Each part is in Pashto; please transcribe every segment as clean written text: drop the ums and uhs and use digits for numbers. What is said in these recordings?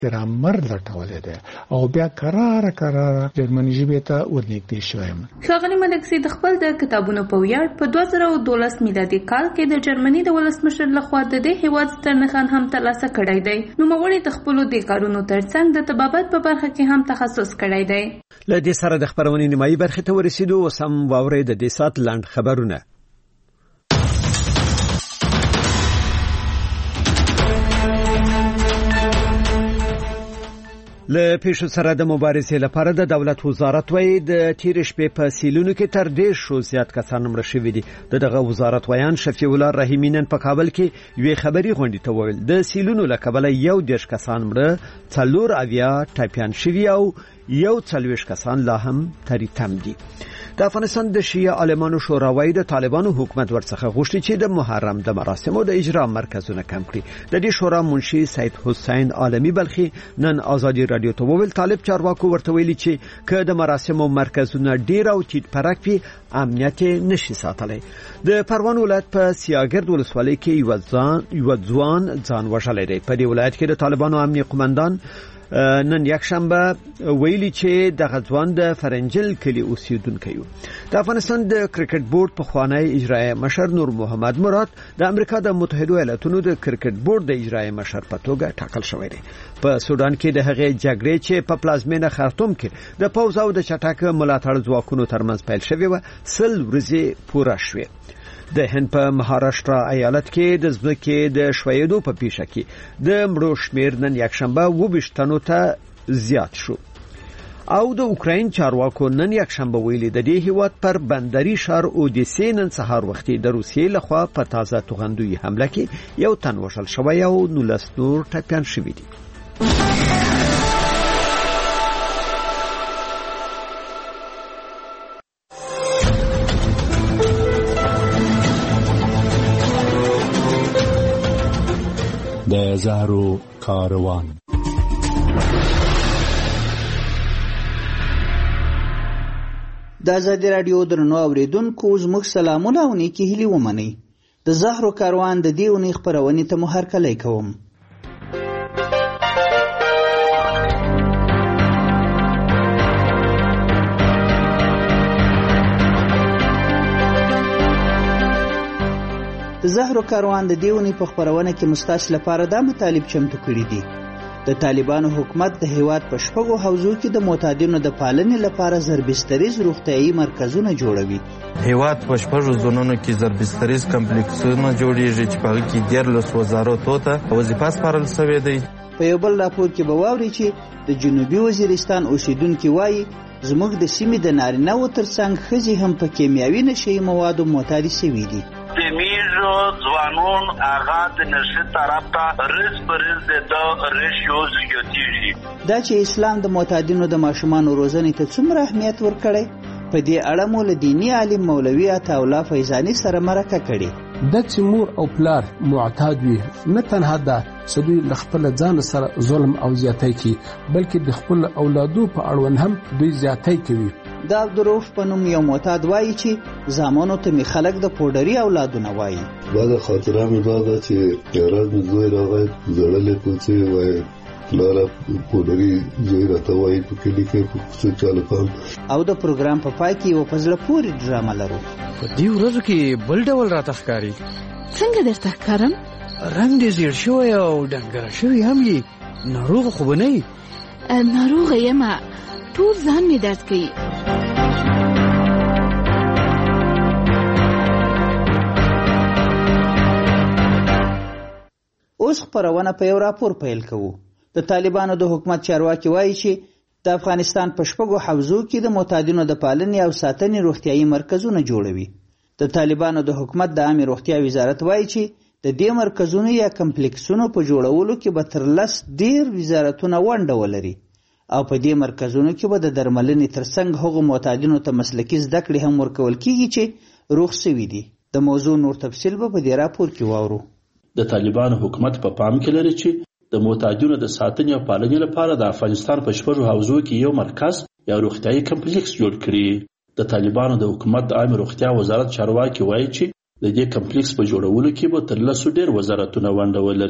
ګرامر لټولې ده او بیا قرار جرمني ژبه ته ورنږدې شوم. ښاغلي ملکسي د خپل د کتابونو په ویاړ په 2012 میلادي کال کې د جرمني د ولسمشر لخوا د دې هیواد ستر نښان هم ترلاسه کړی دی. نوموړي د خپلو دې کارونو ترڅنګ د طبابت په برخه کې هم تخصص کړی دی. له دې سره د خبرونې نیمایي برخې ته ورسېدو. اوس هم واورئ د دې ساعت لنډ خبرونه. له پیښو سره د مبارزې لپاره د دولت وزارت وایي د تیر شپې په سیلونو کې تر 10 زیات کسان مړه شوي دي. دغه وزارت وایان شفیع الله رحیمی نن په کابل کې یوې خبري غونډې ته وویل د سیلونو له کبله 11 کسان مړه، 4 اویا ټپیان شوي او 41 کسان لا هم تم دي. د افغانستان د شیعه عالمانو شورا وایي د طالبانو حکومت ورڅخه غوښتي چې د محرم د مراسمو د اجرا مرکزونه کم کړي. د دې شورا منشي سید حسین عالمی بلخي نن آزادي رادیو ته وویل طالب چارواکو ورته ویلي چې که د مراسمو مرکزونه ډیر او تیت پرک وي امنیت نشي ساتلی. د پروان ولایت په سیاګرد ولسوالۍ کې یو ځوان ځان وژلی دی. په دې ولایت کې د طالبانو امنیه قومندان نن یک شنبه ویلي چې د غزوان د فرنجل کلی اوسیدونکو یو. د افغانستان د کرکټ بورډ په خوانی اجرایی مشر نور محمد مراد د امریکا د متحده ایالاتونو د کرکټ بورډ د اجرایی مشر په توګه ټاکل شوی دی. په سودان کې د هغې جګړې چې په پلازمینه خرطوم کې د پوځ او د چټک ملاتړ ځواکونو ترمنځ پیل شوی و 100 ورځې پوره شوې. د هند په مهاراشټرا ایالت کې د ځمکې د شویدو په پیښه کې د مړو شمیر نن یک شنبه 22 تنو ته زیات شو. او د اوکراین چارواکو نن یک شنبه ویلي د دې هیواد پر بندري ښار اودیسې نن سهار وختي د روسیې لخوا په تازه توغندوی حمله کې یو تن وژل شوی او 19 نور ټپیان شوي دي. د زهرو کاروان. د آزادي رادیو درنو اوریدونکو زموږ سلامونه او نیکی هیلې ومنئ. د زهرو کاروان د دې اونۍ خپرونې ته مو هرکلی کوم. د زهرو کاروان د دیونی په خبرونه کې مستاش لپاره دا مطالب چمتو کړی دي. د طالبانو حکومت د هیواد په شپږو حوزو کې د معتادینو د پالنې لپاره زربستریز روغتیايي مرکزونه جوړوي. هیواد په شپږو زونونو کې زربستریز کمپلیکسونه جوړیږي چې په هغه کې 13 وزارتونو ته وظیفه سپارل شوې ده. په یو بل راپور کې به واوري چې د جنوبي وزیرستان اوسیدونکو وایي زموږ د سیمې د نارینه‌و ترڅنګ ښځې هم په کیمیاوي نشهیي موادو معتادې شوي دي. ځوانون هغه د نشه طرف ته رز پرز د ریشیو زیاتېږي. دا چې اسلام د معتادینو د ماشومانو روزنې ته څومره اهمیت ورکړی په دې اړه مو له دیني عالم مولوي عطاالله فیضاني سره مرکه کړې. د چې مور او پلار معتاد وي نه تنها دا چې دوی له خپل ځان سره ظلم او زیاتۍ کوي بلکې د خپل اولادو په اړوند هم دوی زیاتۍ کوي. دا عبدالرؤف په نوم یو معتاد وایي چې زامنو ته مې خلک د پوډري اولادونه وایي. بعد خاطره مې دا چې یارات مې زوی راغی زړلې کوڅې وایي لاره پوډري زوی راته وایي په کلي کې په کوڅو چاله پام. او د پروګرام په پای کې یو په زړه پورې ډرامه لرو. په دې ورځو کې بل ډول راته ښکاري. څنګه درته ښکارم؟ رنګ دې زیړ شوی او ډنګره شوی هم یې. ناروغه خو به نه یې؟ ناروغه یمه ټول ځان مې درد کوي. اوس خبرونه په یو راپور پیل کوو. د طالبانو د حکومت چارواکي وایي چې د افغانستان په شپږو حوزو کې د معتادینو د پالنې او ساتنې روغتیايي مرکزونه جوړوي. د طالبانو د حکومت د عامه روغتیا وزارت وایي چې د دې مرکزونو یا کمپلیکسونو په جوړولو کې به تر 10 ډیر وزارتونه ونډه ولري او په دې مرکزونو کې به د درملنې ترڅنګ هغو معتادینو ته مسلکي زده کړې هم ورکول کیږي چې روغ شوي دي. د موضوع نور تفصیل به په دې راپور کې واورو. د طالبانو حکومت په پام کې لري چې د معتادینو د ساتنې او پالنې لپاره د افغانستان په شپږو حوزو کې یو مرکز یا روغتیايي کمپلیکس جوړ کړي. د طالبانو د حکومت د عامه روغتیا وزارت چارواکي وایي چې د دې کمپلیکس په جوړولو کې به تر 10 ډیر وزارتونه ونډه ولري.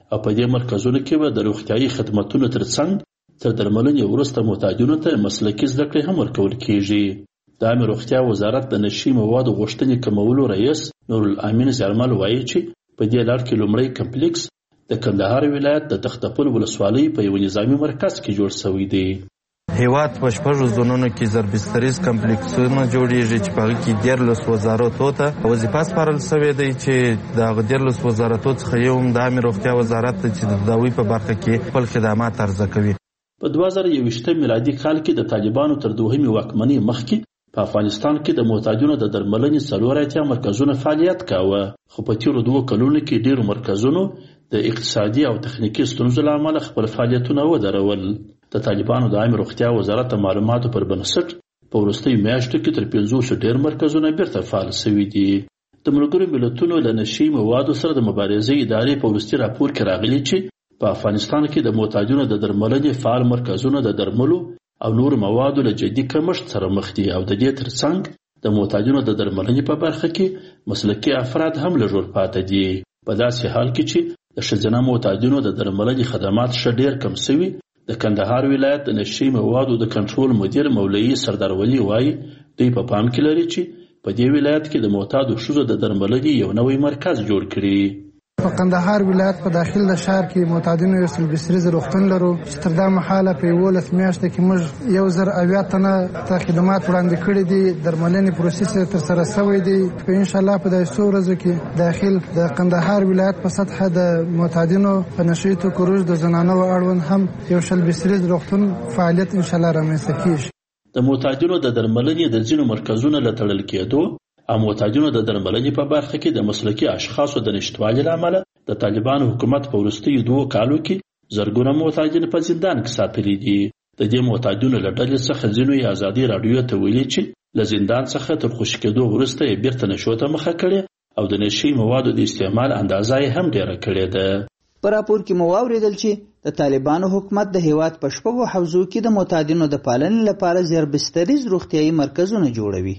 او په دې مرکزونو کې به د روغتیايي خدماتو ترڅنګ تر درملنې وروسته محتاجینو ته مسلکي زده کړې هم ورکول کیږي. د عامه روغتیا وزارت د نشي موادو غوښتنې کمولو رئیس نورالامین زیارمل وایي چې په دې لړ کې لومړی کمپلیکس د کندهار ولایت د تختپل ولسوالۍ په یو نظامي مرکز کې جوړ شوی دی. هیواد په 6 زونونو کې زربستریز کمپلیکسونه جوړیږي چې په هغه کې 14 وزارتونو ته وظیفه سپارل شوې ده چې د 14 وزارتونو څخه یو د عامه روغتیا وزارت ته چې د تداوی په برخه کې خپل خدمات عرضه کوي. په 2021 میلادي کال کې د طالبانو تر دوهمې واکمنۍ مخکې په افغانستان کې د محتاجونو د درملنې 4 مرکزونه فعالیت کاوه، خو په تیرو 2 کلونو کې ډیرو مرکزونو د اقتصادي او تخنیکي ستونزو له امله خپل فعالیتونه ودرول. د طالبانو د عامه روغتیا وزارت د معلوماتو پر بنسټ په وروستیو میاشتو کې تر 500 ډیر مرکزونه بیرته فعال شوي دي. د ملګرو ملتونو له نشي موادو سره د مبارزې ادارې په وروستي راپور کې راغلي چې په افغانستان کې د محتاجونو د درملنې فعال مرکزونه د درملو او نور موادو له جدي کمښت سره مخ دي او د دې ترڅنګ د محتاجونو د درملنې په برخه کې مسلکي افراد هم لږ پاتې دي. په داسې حال کې چې د ښځینه محتاجونو د درملنې خدمات ښه ډیر کم شوي، د کندهار ولایت د نشي موادو د کنټرول مدیر مولوي سردار ولی وایي دوی په پام کې لري چې په دې ولایت کې د معتادو ښځو د درملنې یو نوی مرکز جوړ کړي. په کندهار ولایت په داخل د شهر کې معتادینو یو سلبستریز روغتون لرو چې تر دا مهاله په 11 میاشتو کې موږ 1080 تنه ته خدمات وړاندې کړي دي. درملنې پروسس تر سره شوی دی. ان شاء الله په داسې ورځو کې داخل د کندهار ولایت په سطح د معتادینو په نشي توکو د زنانو اړوند هم یو سلبستریز روغتون فعالیت ان شاء الله رامنځته کیږي. د معتادینو د درملنې د ځینو مرکزونو له تړل کېدو او معتادینو د درملنې په برخه کې د مسلکي اشخاصو د نشتوالي له امله د طالبانو حکومت په وروستیو 2 کالو کې زرګونه معتادین په زندان کې ساتلي دي. د دې معتادینو له ډلې څخه ځینو یې ازادي راډیو ته ویلي چې له زندان څخه تر خوشي کېدو وروسته یې بیرته نشو ته مخه کړې او د نشي موادو د استعمال اندازه یې هم ډیره کړې ده. په راپور کې مو واوریدل چې د طالبانو حکومت د هیواد په 6 حوزو کې د معتادینو د پالنې لپاره زیربستریز روغتیايي مرکزونه جوړوي.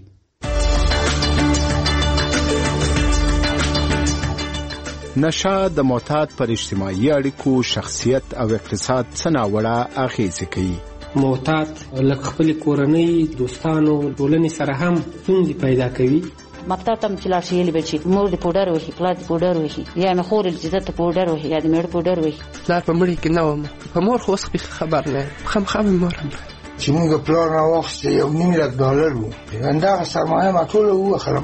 نشه د معتاد پر اجتماعي اړیکو، شخصیت او اقتصاد څه ناوړه اغیزې کوي. معتاد لکه خپل کورنۍ، دوستانو، ټولنې سره هم ستونزې پیدا کوي. مکتب ته چې لاړ شي یې به چې مور د پوډر وهي، پلار د پوډر وهي، یا مې خور چې د پوډر وهي، یا د مېړه پوډر وهي. پلار په مړي کې نه وم، په مور خو اوس خبر نه خامخا مې مور هم چې موږ پلار راواخیسته $1,000,000 وو. همدغه سرمایه ما ټوله ووخرم.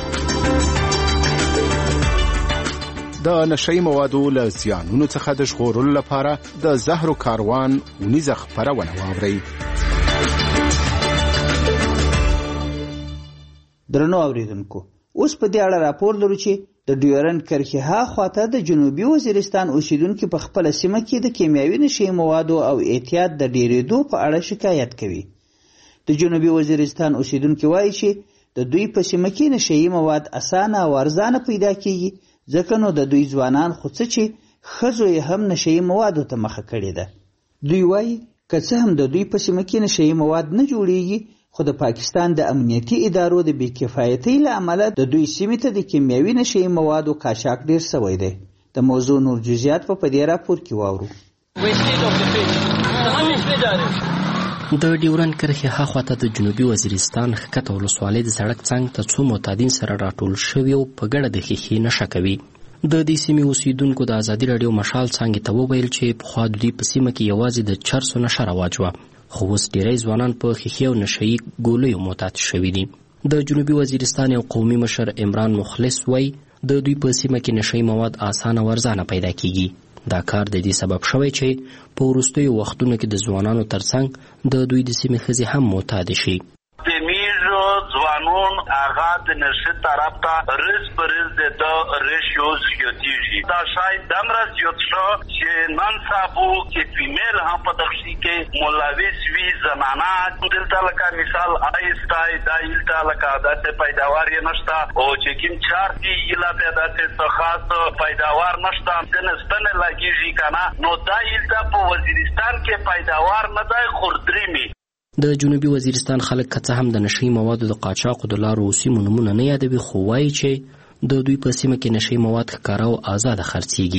د نشي موادو له زیانونو څخه د ژغورلو لپاره د زهرو کاروان ونیزه خپرونه واورئ. درنو اوریدونکو، اوس په دې اړه راپور لرو چې د ډیورند کرښې هاخواته د جنوبي وزیرستان اوسیدونکو په خپله سیمه کې د کیمیاوي نشي موادو او اعتیاد د ډیرېدو په اړه شکایت کوي. د جنوبي وزیرستان اوسیدونکو وایي چې د دوی په سیمه کې نشي مواد اسانه او ارزانه پیدا کیږي، ځکه نو د دوی ځوانان خو څه چې ښځو یې هم نشي موادو ته مخه کړې ده. دوی وایي که څه هم د دوی په سیمه کې نشي مواد نه جوړیږي، خو د پاکستان د امنیتي ادارو د بې کفایتۍ له امله د دوی سیمې ته د کیمیاوي نشي موادو قاچاق ډیر شوی دی. د موضوع نور جزئیات په دې راپور کې واورو. د ډیورند کرښې هاخواته د جنوبي وزیرستان ښکته ولسوالۍ د سړک څنګ ته څو معتادین سره راټول شوي او په ګډه د ښیښې نشه کوي. د دې سیمې اوسیدونکو د ازادي راډیو مشال څانګې ته وویل چې پخوا د دوی په سیمه کې یوازې د چرسو نشه رواج وه، خو اوس ډیری ځوانان په ښیښې او نشهیي ګولیو معتاد شوي دي. د جنوبي وزیرستان یو قومي مشر عمران مخلص وایي د دوی په سیمه کې نشهیي مواد اسانه او ارزانه پیدا کیږي. دا کار د دې سبب شوی چې په وروستیو وختونو کې د ځوانانو ترڅنګ د دوی د سیمې ښځې هم معتادې شي. ځوانون هغه د نشه طرف ته رز پر رز د ریشیو زیاتیږي. دا شاید دمره زیات شو چې نن سبا کې فیمیل هم په دغشي کې ملوث وي، زنانه دلته لکه مثال آیستای دا دلته لکه داسې پیداوار یې نشته او چې کوم چارتي یلا پیدا څه خاص پیداوار نشته د نسبنه لګیږي کنه، نو دا دلته په وزیرستان کې پیداوار نه دی خوردريمي. د جنوبي وزیرستان خلک که څه هم د نشي موادو د قاچاقو د لارو او سیمو نومونه نه یادوي، خو وایي چې د دوی په سیمه کې نشي مواد ښکاره او آزاده خرڅیږي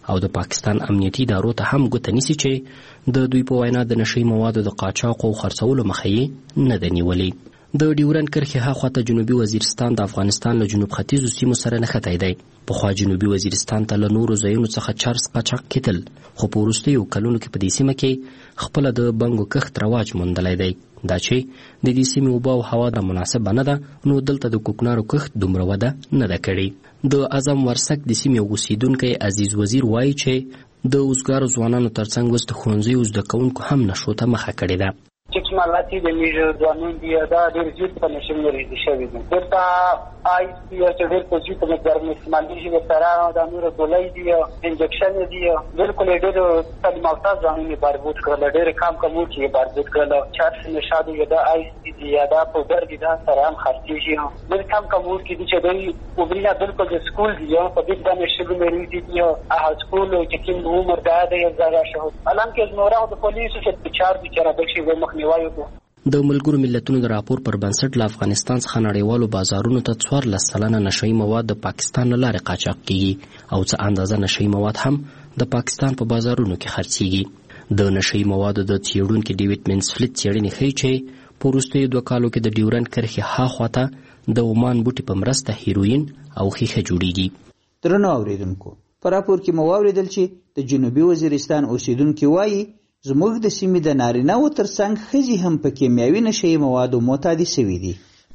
او د پاکستان امنیتي ادارو ته هم ګوته نیسي چې د دوی په وینا د نشي موادو د قاچاق او خرڅولو مخه یې نه ده نیولې. د ډیورنډ کرښې هاخوا ته جنوبي وزیرستان د افغانستان له جنوب ختیځو سیمو سره نښتی دی. پخوا جنوبي وزیرستان ته له نورو ځایونو څخه چرس قاچاق کېدل، خو په وروستیو کلونو کې په دې سیمه کې خپله د بنګو کښت رواج موندلی دی. دا چې د دې سیمې اوبه او هوا د مناسبه نه ده، نو دلته د کوکنارو کښت دومره وده نه ده کړې. د اعظم ورسک د سیمې اوسیدونکی عزیز وزیر وایي چې د اوزګارو ځوانانو ترڅنګ اوس د ښوونځیو زده کوونکو هم نشو ته مخه کړې ده. چې د میژ ځوانان دي دا ډېر زیات په نشي مریض شوي دي. دلته آی سی چې ډېر په زیات مقدار استعمالېږي د سرانو د نورو ګولۍ دي، انجکشن دي، بالکل ډېر تعلیم یافته ځوانان یې باربود کړل، ډېر کم کموټ یې باربود کړل. چرس نشادو یا د آی سی دي یا د پودر دي دا سره هم خرڅېږي، ډېر کم کموټ کې دي چې دوی وبرینه بالکل د سکول دي په دې باندې شګو مریض دي هغه سکول چې کوم عمر دا دی زړه شو الان کې زموږ د پولیسو چې چار دي چې راځي و مخ د ملګرو ملتونو د راپور پر بنسټ له افغانستان څخه نړیوالو بازارونو ته 14% نشئی مواد د پاکستان له لارې قاچاق کیږي او څه اندازه نشئی مواد هم د پاکستان په بازارونو کې خرڅیږي. د نشئی موادو د څېړونکي ډیوډ منسفیلډ څېړنې ښیي چې په وروستیو 2 کالو کې د ډیورنډ کرښې هاخوا ته د عمان بوټي په مرسته هیروین او ښیښه جوړیږي. درنو اوریدونکو، په راپور کې مو واوریدل چې د جنوبي وزیرستان اوسیدونکي وایي زموږ د سیمې د نارینه‌و ترڅنګ ښځې هم په کیمیاوي نشهیي موادو معتادې شوي دي.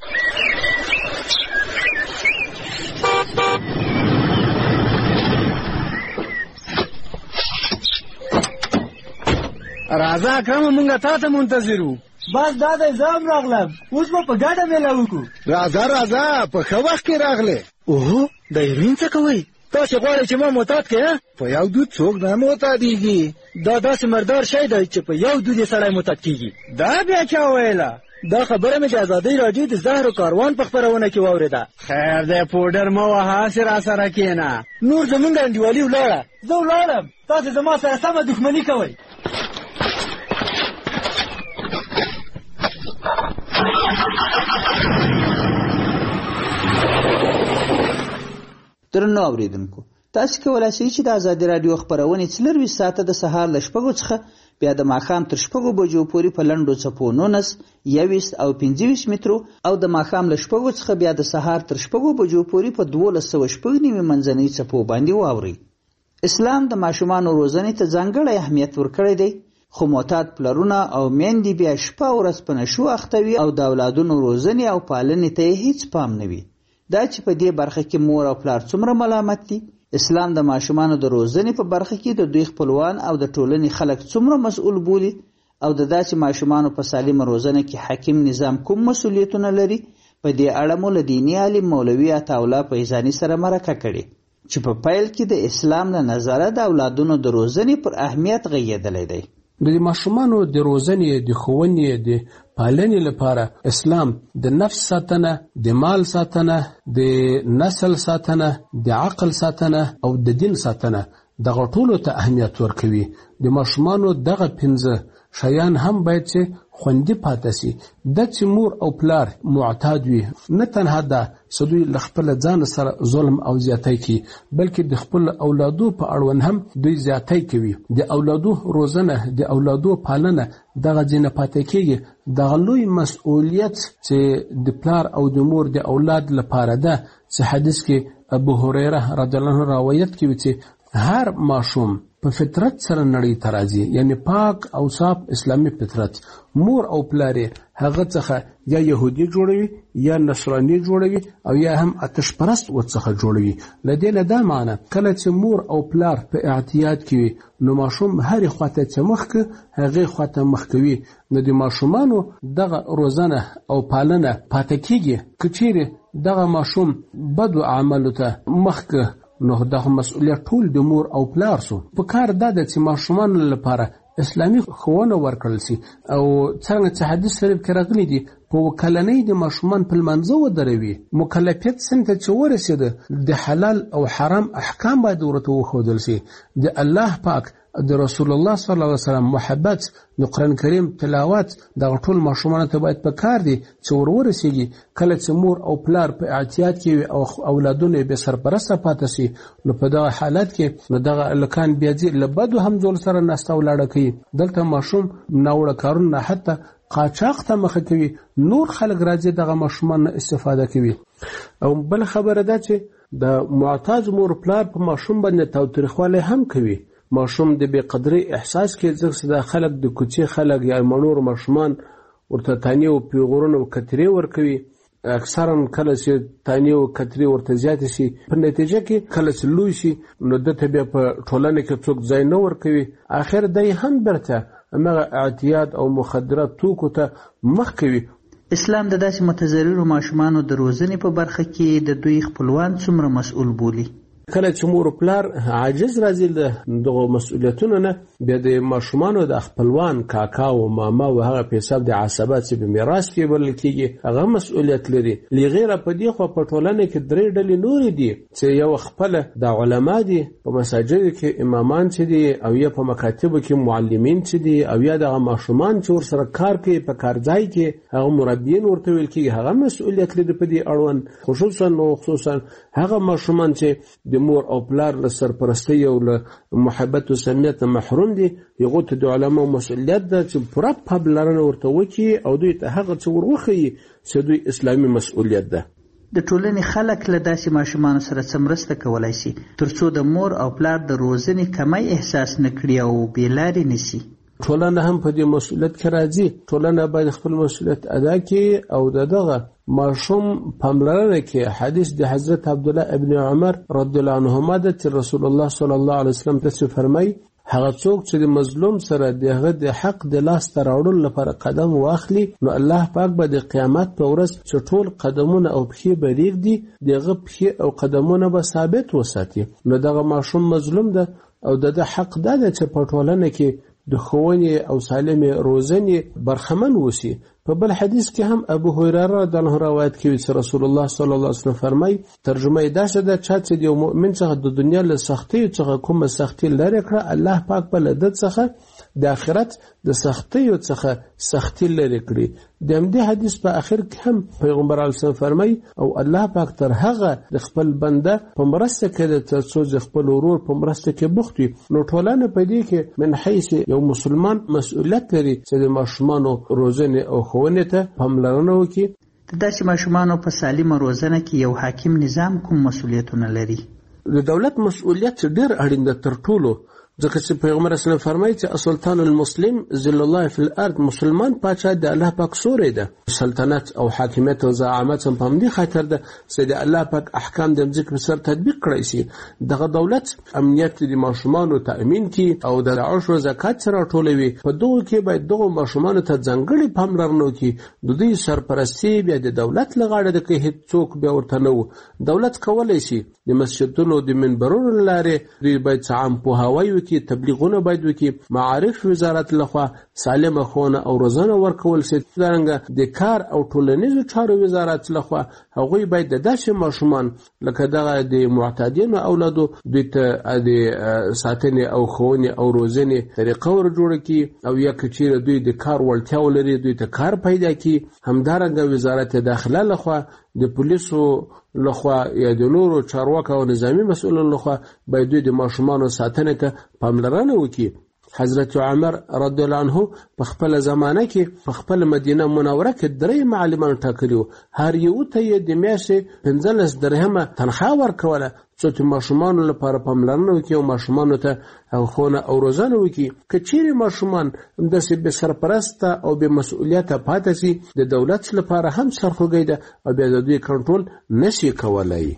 راځه اکرمه مونږ تا ته منتظر وو. بس دا دی زه هم راغلم، اوس به په ګډه میله وکړو. راځه په ښه وخت کې راغلې. اوهو د هیروین څه کوئ؟ تاسې غواړئ چې ما معتاد کړې؟ په یو دود څوک نه معتادېږي. دا داسې مردار شی دی چې په یو دود یې سړی معتاد کېږي. دا بیا چا ویله؟ دا خبره مې د ازادۍ راډیو د زهرو کاروان په خپرونه کې واورېده. خیر دی پوډر مه وهه، هسې راسره کښېنه. نور زمونږ انډیوالي ولاړه. زه ولاړم، تاسې زما سره سمه دښمني کوئ. درنو اوریدونکو، تاسو کولای شئ چې د ازادي راډیو خبرونه 24 ساعته د سهار له 6 څخه بیا د ماښام تر 6 بجو پورې په لنډو څپو 19 21 او 25 مترو او د ماښام له 6 څخه بیا د سهار تر 6 بجو پورې په 1290 منځنۍ څپو باندې واورئ. اسلام د ماشومانو روزنې ته ځانګړی اهمیت ورکړی دی، خو معتاد پلرونه او میندې بیا شپه او ورځ په نشو اخته وي او د اولادونو روزنې او پالنې ته هیڅ پام نه وي. دا چې په دې برخه کې مور او پلار څومره ملامت دي. اسلام د ماشومانو د روزنې په برخه کې د دوی خپلوان او د ټولنې خلک څومره مسؤل بولي او د داسې ماشومانو په سالمه روزنه کې حاکم نظام کوم مسؤلیتونه لري، په دې اړه مو له دیني عالم مولوي عطاالله فیضاني سره مرکه کړې چې په پیل کې د اسلام له نظره د اولادونو د روزنې پر اهمیت غږېدلی دی. د ماشومانو د روزنې، د ښوونې، د پالنې لپاره اسلام د نفس ساتنه، د مال ساتنه، د نسل ساتنه، د عقل ساتنه او د دین ساتنه دغه ټولو ته اهمیت ورکوي. د ماشومانو دغه 5 شیان هم باید چې خوندي پاتې شي. د چې مور او پلار معتاد وي، نه تنها دا چې دوی له خپل ځان سره ظلم او زیاتی کوي، بلکې د خپل اولادو په اړوند هم دوی زیاتی کوي. د اولادو روزنه، د اولادو پالنه دغه ځینې پاتې کېږي. دغه لوی مسؤلیت چې د پلار او د مور د اولاد لپاره ده، چې حدیث کې ابو هریره رضی الله عنه روایت کوي چې هر ماشوم په فطرت سره نړۍ ته راځي، یعنی پاک او صاف اسلامي فطرت. مور او پلار هغه څخه یا يهودي جوړوي یا نصراني جوړوي او یا هم آتش پرست ورڅخه جوړوي. لدې نه دا معنی کله چې مور او پلار په اعتیاد کې نو ماشوم هر خواته چې مخک هغه خواته مخ کوي. نو د ماشومانو دغه روزنه او پالنه پاتې کیږي. کچېره دغه ماشوم بد عملو ته مخک نو دغه مسؤلیت ټول د مور او پلار سو. په کار دا د چې ماشومان لپاره اسلامي ښوونه ورکړل شي او څنګه چې حدیث شریف کې راغلي دي په کلنۍ د ماشومان په لمانځه ودروي. مکلفیت سن ته چې ورسېده د حلال او حرام احکام باید ورته وښودل شي. د الله پاک د رسول الله صلی الله علیه وسلم محبت، د قرآن کریم تلاوت، دغه ټول ماشومانو ته باید په کار دي چې ورسېږي. کله چې مور او پلار په اعتیاد کې وي او اولادونه یې بې سرپرسته پاتې شي، نو په دغه حالت کې نو دغه هلکان بیا ځي له بدو همزولو سره ناسته ولاړه کوي. دلته ماشوم ناوړه کارونه حتی قاچاق ته مخه کوي، نور خلک راځي دغه ماشومان استفاده کوي. او بل خبره ده چې د معتاد مور پلار په ماشوم باندې تاوتریخوالی هم کوي. ماشوم د بې قدرۍ احساس کې ځکه د خلک د کوڅې خلک یا مڼور ماشومان ورته تانې او پیغورونه او کترې ورکوي. اکثرا کله چې تانې او کترې ورته زیاتې شي، په نتیجه کې کله چې لوی شي نو دته بیا په ټولنه کې څوک ځای نه ورکوي. آخر دی هم برته همغه اعتیاد او مخدرات توکو ته مخ کوي. اسلام د داسې متضررو ماشومانو د روزنې په برخه کې د دوی خپلوان څومره مسؤل بولي؟ کله چې مور پلار عاجز راځي دغه مسؤلیتونو نه، بیا د ماشومانو د خپلوان کاکا او ماما او هغه په حساب د عصبات چې په میراث کې بلل کېږي هغه مسؤلیت لري. لغیره په دې خو په ټولنه کې درې ډلې نورې دي چې یو خپل د علما دي، په مساجد کې امامان چې دي، او یا په مکاتبو کې معلمین چې دي، او یا دغه ماشومان چې ورسره کار کوي په کارځای کې هغه مربیین ورته ویل کېږي، هغه مسؤلیت لري په دې اړوند. خصوصا هغه ماشومان چې د مور او پلار له سرپرستی او له محبت او صمیمیت محروم دي، هغو ته د علماو مسؤلیت ده چې پوره پاملرنه ورته وکړي او دوی ته هغه څه ور وښیي چې دوی اسلامي مسؤلیت ده. د ټولنې خلک له داسې ماشومانو سره څه مرسته کولی شي ترڅو د مور او پلار د روزنې کمی احساس نه کړي او بې لارې نه شي؟ ټولنه هم په دې مسؤلیت کې راځي. ټولنه باید خپل مسؤلیت ادا کړي او دغه ماشوم پاملرنه کې. حدیث د حضرت عبدالله ابن عمر رضی الله عنهما ده چې رسول الله صلی الله علیه وسلم داسې فرمایي: هغه څوک چې د مظلوم سره دغه د حق د لاس ته راوړلو لپاره قدم واخلي، نو الله پاک به د قیامت په ورځ چې ټول قدمونه او پښې به ریږدي، دغه پښې او قدمونه به ثابت وساتي. نو دغه ماشوم مظلوم ده او د حق ده چې په ټولنه کې د ښوونې او سالمې روزنې برخمن وسی. په بل حدیث کې هم ابو هريره رضی الله عنه روایت کوي چې رسول الله صلی الله علیه وسلم فرمایي، ترجمه یې داسې ده چې د یو مؤمن څخه د دنیا له سختۍ څخه کومه سختي لرې کړه، الله پاک به له ده څخه د آخرت د سختیو څخه سختی لرې کړي. د همدې حدیث په آخر کې هم پیغمبر علیه السلام فرمایي او الله پاک تر هغه د خپل بنده په مرسته کې د ترڅو د خپل ورور په مرسته کې بوخت وي. نو ټولنه په دې کې من حیث یو مسلمان مسؤلیت لري چې د ماشومانو روزنې او ښوونې ته پاملرنه وکړي. د داسې ماشومانو په سالمه روزنه کې یو حاکم نظام کوم مسؤلیتونه لري؟ د دولت مسؤلیت ډېر اړین ده تر ټولو، ځکه چې پیغمبر اسلام فرمایي چې السلطان المسلم ذل الله فی الارض، مسلمان پاچا د الله پاک سوری ده. سلطنت او حاکمیت او زعامت هم په همدې خاطر ده چې د الله پاک احکام د ځمکې په سر تطبیق کړی شي. دغه دولت امنیت د ماشومانو تأمین کړي او د عشر زکات سره ټولوي. په دغه کې باید دغه ماشومانو ته ځانګړې پاملرنه وکړي. د دوی سرپرستي بیا د دولت له غاړې ده، که هیڅوک بیا ورته نه و. دولت کولی شي د مسجدونو د منبرونو له لارې دوی باید عام پوهاوی کی تبلیغونه باید وکي. معارف وزارت لخوا سالمه ښوونه او روزنه ورکول شي. څنګه د کار او ټولنیزو چارو وزارت لخوا هغوی باید د داسې ماشومان لکه دغه د معتادینو اولادو دوی ته د ساتنې او ښوونې او روزنې طریقه ور جوړه کړي، او یا که چیرې دوی د کار وړتیا ولري دوی ته کار پیدا کړي. همدارنګه وزارت داخله لخوا د پولیسو لخوا یا د نورو چارواکو او نظامی مسؤلینو لخوا باید دوی د ماشومانو ساتنې ته پاملرنه وکړي. حضرت عمر رضی الله عنه په خپل زمانه کې په خپل مدینه منوره کې 3 معلمان ټاکلي وو. هر یو ته یې د میاشتې 15 درهمه تنخواه ورکوله څو چې ماشومانو لپاره پاملرنه وکړي او ماشومانو ته ښوونه او روزنه وکړي. که چیرې ماشومان همداسې بې سرپرسته او بې مسؤلیته پاتې شي، د دولت لپاره هم سرخوږی ده او بیا د دوی کنټرول نشي کولی.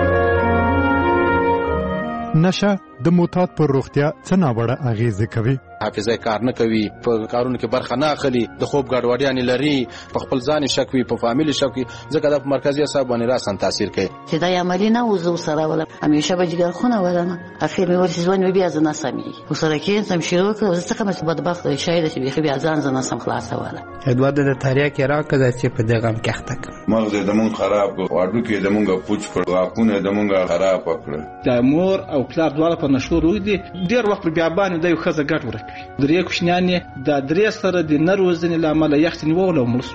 نشه د معتاد پر روغتیا څه ناوړه اغیزې کوي؟ حافظه کار نه کوي، په کارونو کې برخه نه اخلي، د خوب ګډوډیانې لري، په خپل ځان شک وي، په فامیل شک وي، ځکه دا په مرکزي اعصاب باندې راسن تاثیر کوي. چې دا عملی نه وزو سره ولا همیشه به جګر خونه ولنه اخر مې ورسې ځوان بیا ځنه سمي وسره کې سم شروع کړ زه څنګه مې بدبخت شاید چې بیا ځان ځنه سم خلاص ولا ادوار د تاریخ کې راکړه چې په دغه کې اخته مغز د مون خراب واډو کې د مونږه پوچ کړ واکونه د مونږه خراب کړ. د مور او پلار دواړه په نشو روي دي ډیر وخت بیا باندې د یو خزه ګټ ورکوي. درې کوشنیانې د درې سره د نروزنې لامل یختنی وول او ملس.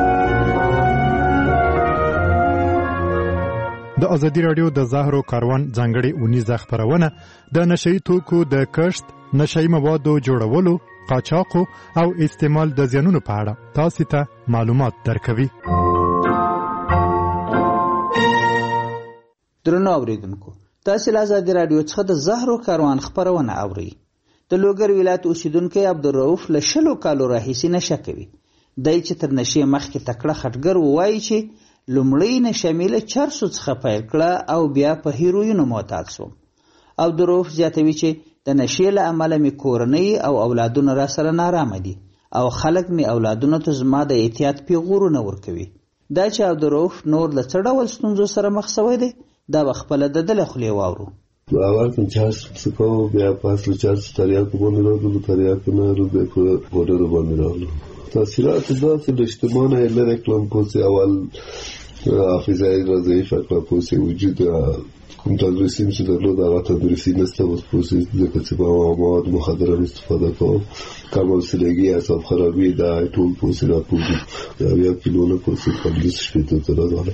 د ازادي رادیو د زهرو کاروان ځانګړي اونیزه خبرونه د نشئی توکو د کښت، نشئی موادو جوړولو، قاچاقو او استعمال د زیانونو په اړه تاسو ته معلومات درکوي. درنو اوریدونکو، تاسو له ازادي رادیو څخه د زهرو کاروان خبرونه اورئ. د لوګر ولایت اوسیدونکو عبدالرؤف له 20 کالو راهیسې نشه کوي. دای چې تر نشې مخکې تکړه خټګر وایي چې لومړی نشه مې له چرسو څخه پیل کړه او بیا په هیروینو معتاد شوم. عبدالرؤف زیاتوي چې د نشې له امله مې کورنۍ او اولادونه را سره نارامه دي او خلک مې اولادونو ته زما د احتیاط پیغورونه ورکوي. دا چې عبدالرؤف نور له څه ډول ستونزو سره مخ شوی دی دا به خپله د ده له خولې واورو. اول که چارس سکو بیا پاس له چارس تریاکو باندې راغلو، تریاکو نه رو بیا په بورډر باندې راغلو. تاثیرات داسې د اجتماع نه لرې کړم. پوسې اول حافظه یې را ضعیفه کړه، پوسې وجود کوم تدریسي چې درلود هغه تدریسي نشته. اوس پوسې ځکه چې مواد مخدره استفاده کوم، کم حوصلګي، اعصاب خرابي، دا ټول پوسې راپوځي. بیا کیلونه پوسې 15 ته راغله.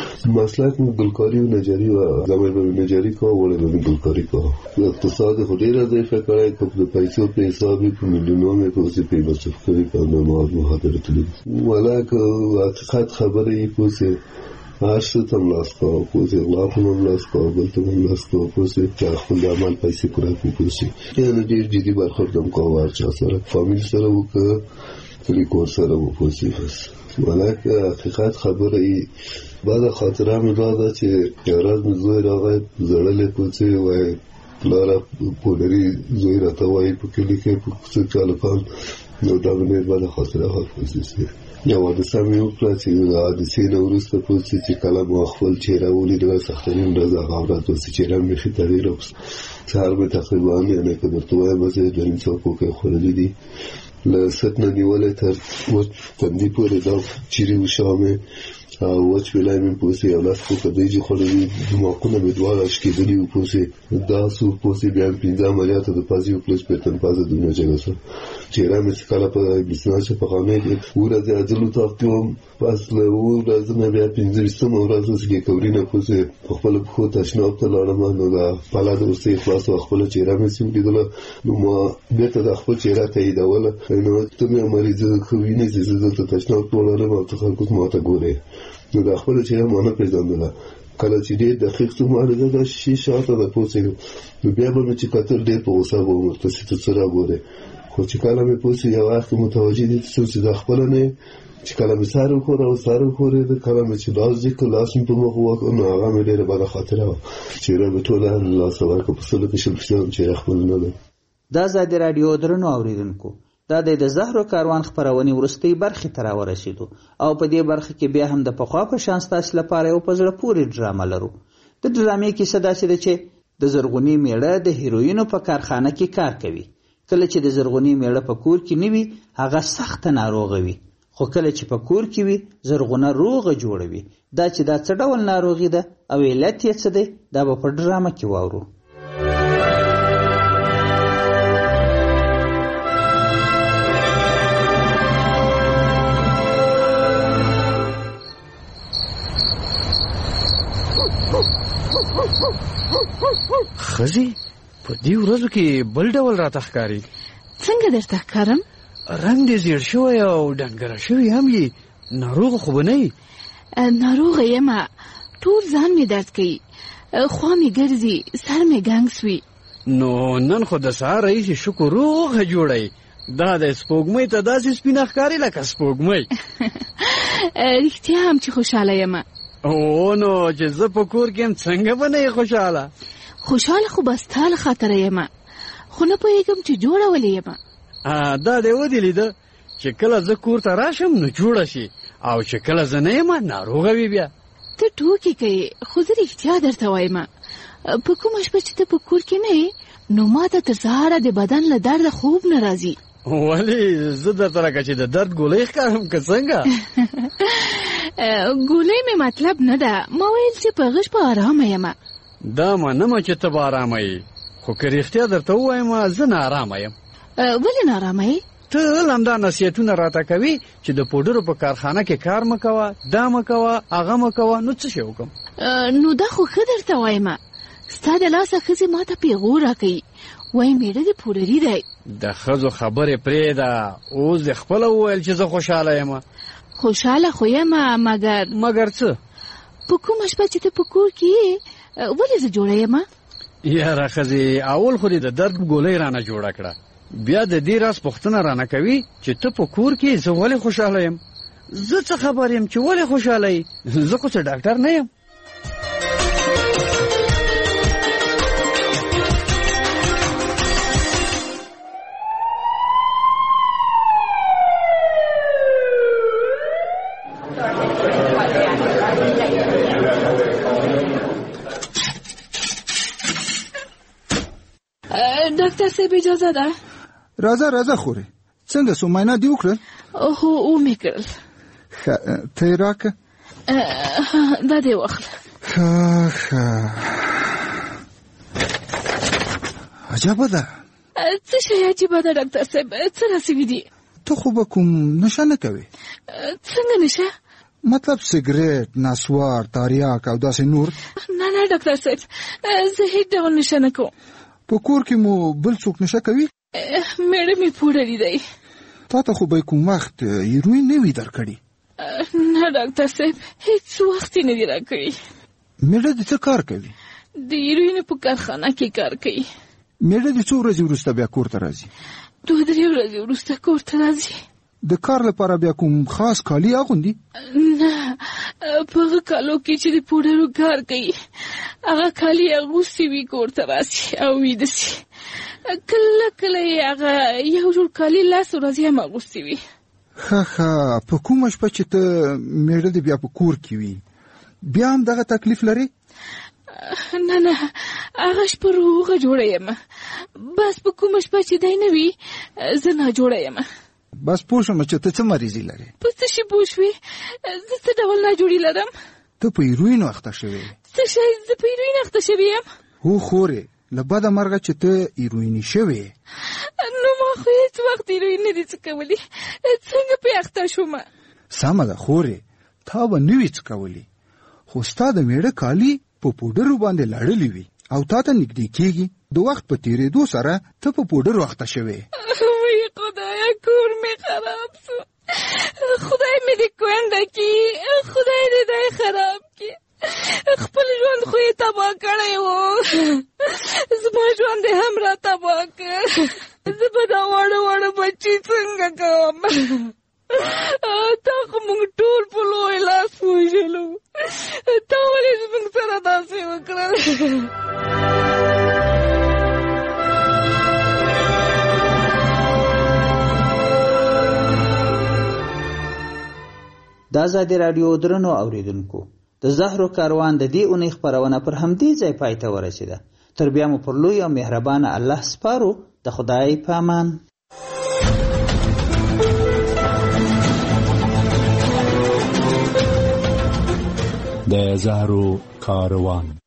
مسلک مې ګلکاري او نجاري و. زموږ به نجاري کوه وړه به ګلکاري کوه. اقتصاد خو ډېره ضعیفه کړی، که د پیسو په حساب یې په میلیونو مې پوسې پې مصرف کړي په مواد مخدره تللي. ولا که حقیقت خبره یې پوسې هر څه ته ملاس کوه، پوسې غلا ته هم ملاس کوه، بل ته هم ملاس کوه، پوسې چې خپل د عمل پیسې پوره کړي. پوسې یعنې ډېر جدي برخورد هم کوه، هر چا سره فامیل سره وکړه، کلي کور سره وپوسې. بس ولا که حقیقت خبره یې بعد خاطره مې دا ده چې یو ورځ مې زوی راغی زړلې پوسې وایي پلاره پولري زوی راته وایي په کلي کې په کوڅه کې هلکان. نو دا مې ډېر بعد خاطره پوسې یو حادثه مې وکړه چې د حادثې نه وروسته پوسې چې کله ما خپل چهره ولیده سخترین ورځ هغه ورځ چې چهره مې بیخي تغییر وکړ. سهار مې تقریبا یعنې که درته وایم بس 2 څوکو کې خوړلي دي له ست نه نیولې تر وچ تندي پورې دا چیرې وشامې او وچ ویلای مې پوسې یو لاس په کدیجې خوړلي، دماغونه مې دواړه اشکېدلي وو. پوسې دا څو پوسې بیا مې 15 عملیاته د پازي وکړل، شپېتن پازه دنیا جګه شوه. چهره مې چې کله په بسناشه په خانې کې 2 ورځې عاجل اتاق کې وم. پس له 2 ورځې نه بیا 15 ورځ اوس ګیکورینه پوسې په خپله پښو تشناب ته لاړم. نو دا پله د اوسې خلاص وه، خپله چهره مې سم لیدله. نو ما بېرته د خپل چهره تاییدوله. نو ته مې مریض ښه وینې چې زه دلته تشناب ته ولاړم او ته خلکو ما ته ګورې. نو دا خپله چهره ما نه پېژندله. کله چې ډېر دقیق څه معلومه دا 6 ساعته ده پوسې. نو بیا به مې چې کتل ډېر په غوسه به وم ورته چې ته څه راګورې. خو چې کله مې پوسې یو وخت متوجه دي چې دا خپله نه چې کله مې سر وښوره او سر وښورېده، کله مې چې لاس جګ کړ لاس مې په مخ وکړ، نو هغه مې ډېره بده خاطره وه. چهره مې ټوله له لاسه ورکړه. په سلو کې شل فیصده چهره خپل نه ده. دا ازادي راډیو درنو اوریدونکو، دا د زهرو کاروان خبرونې وروستۍ برخې ته راورسېدو او په دې برخه کې بیا هم د پخوا په شان ستاسو لپاره یو په زړه پورې ډرامه لرو. د ډرامې کیسه داسې ده چې د زرغونې میړه د هیروینو په کارخانه کې کار کوي. کله چې د زرغونې میړه په کور کې نه وي هغه سخته ناروغه وي، خو کله چې په کور کې وي زرغونه روغه جوړوي. دا چې دا څه ډول ناروغي ده او علت یې څه دی دا به په ډرامه کې واورو. خزي په دې ورځو کې بل ډول راته ښکاري. څنګه درته ښکارم؟ رنګ دې زیړ شوی او ډنګره شوی هم یې. ناروغه خو به نه یې؟ ناروغه یم، ټول ځان مې درد کوي، خوا مې ګرځي، سر مې ګنګ سوي. نو نن خو د سهار راهیسې شکر روغه جوړی. دا د سپوږمۍ ته داسې سپینه ښکاري لکه سپوږمۍ. رښتیا هم چې خوشحاله یم. او نو چې زه په کور کې یم څنګه به نه یې خوشحاله؟ خوشحاله خو به ستا له خاطره یم، خو نه پوهېږم چې جوړه ولې یم. دا دی ودې لیده چې کله زه کور ته راشم نو جوړه شي او چې کله زه نه یم ناروغه وي بیا. ته ټوکې کوې خو زه رښتیا درته وایم په کومه شپه چې ته په کور کې نه یې نو ما ته تر سهاره د بدن له درده خوب نه راځي. ولې زه درته لکه چې د درد ګولۍ ښکارم که څنګه؟ ګولۍ مې مطلب نه ده، ما ویل چې په غږ په ارامه یم. دا منمه چې ته به ارامه یې، خو که رښتیا درته ووایم زه ناارامه یم. ولې ناارامه یې؟ ته همدا نصیحتونه راته کوي چې د پوډرو په کارخانه کې کار مه کوه، دا مه کوه، هغه مه کوه. نو څه شی وکړم؟ نو دا خو ښه درته وایم، ستا د لاسه ښځې ما ته پیغور راکوي، وایي میړه دې پوډري دی. د ښځو خبرې پرېږده، اوس دې خپله وویل چې زه خوشحاله یم. خوشحاله خو یم مګر څه؟ په کومه شپه چې ته په کور کې یې ولې زه جوړه یم؟ یاره ښځې اول خو دې د درد ګولۍ رانه جوړه کړه، بیا د دې راز پوښتنه رانه کوي چې ته په کور کې زه ولې خوشحاله یم. زه څه خبر یم چې ولې خوشحاله یې؟ زه خو څه ډاکټر نه یم. ډاکټر صاحب اجازه ده؟ راځه خورې. څنګه څو معاینه دې وکړل؟ هو ومې کړل. ته یې راکړه. دا دې واخله. عجبه ده. څه شی عجیبه ده ډاکټر صاحب؟ څه راسوي دي؟ ته خو به کوم نشه نه کوې؟ څنګه نشه؟ مطلب سګریټ، نسوار، تاریاک او داسې نور؟ نه ډاکټر صاحب زه هیڅ ډول نشه نه کوم. په کور کې مو بل څوک نشه کوي؟ میړه مې پوډري دی. تا ته خو به کوم وخت هیروین نه وي درکړي؟ نه ډاکټر صاحب هیڅ وخت یې نه دی راکړي. میړه دې څه کار کوي؟ د هیروین په کارخانه کې کار کوي. میړه دې څو ورځې وروسته بیا کور ته راځي؟ 2-3 ورځې وروسته کور ته راځي. د کار لپاره بیا کوم خاص کالي اغوندي؟ نه په هغه کالو کې چې د پوډرو کار کوي هغه کالي اغوستي وي کور ته راسي او ویده سي. کله یې هغه یو جوړ کالي 10 ورځې هم اغوستي وي. ښه په کومه شپه چې ته میړه دې بیا په کور کې وي بیا هم دغه تکلیف لري؟ نه هغه شپه روغه جوړه یم، بس په کومه شپه چې دی نه وي زه ناجوړه یم. بس پوه شوم چې ته څه مریضي لرې. په څه شي پوه شوې؟ زه څه ډول ناجوړي لرم؟ ته په هیروین اخته شوې. څه شی؟ زه په هیروین اخته شوې یم؟ هو خورې له بده مرغه چې ته هیرویني شوې. نو ما خو هیڅ وخت هیروین نه دي څه کولی، څنګه پې اخته شوم؟ سمه ده خورې، تا به نه وي څه کولی، خو ستا د میړه کالي په پوډرو باندې لړلي وي او تا ته نږدې کېږي. د وخت په تېرېدو سره ته په پوډرو اخته شوې. وی خدایا کور مې خراب سو، خدای مې دې کونډه کړي، خدای دې دی خراب کړي. خپل ژوند خو یې تباه کړی و، زما ژوند یې هم را تباه کړ. زه به دا واړه بچي څنګه کوم؟ تا خو موږ ټول په لوی لاس وژلو، تا ولې زموږ سره داسې وکړل؟ د ازادي راډیو درنو اوریدونکو، د زهرو کاروان د دې اونۍ خپرونه پر همدې ځای پای ته ورسېده. تر بیا مو پر لوی او مهربانه الله سپارو. د خدای په امان. د زهرو کاروان.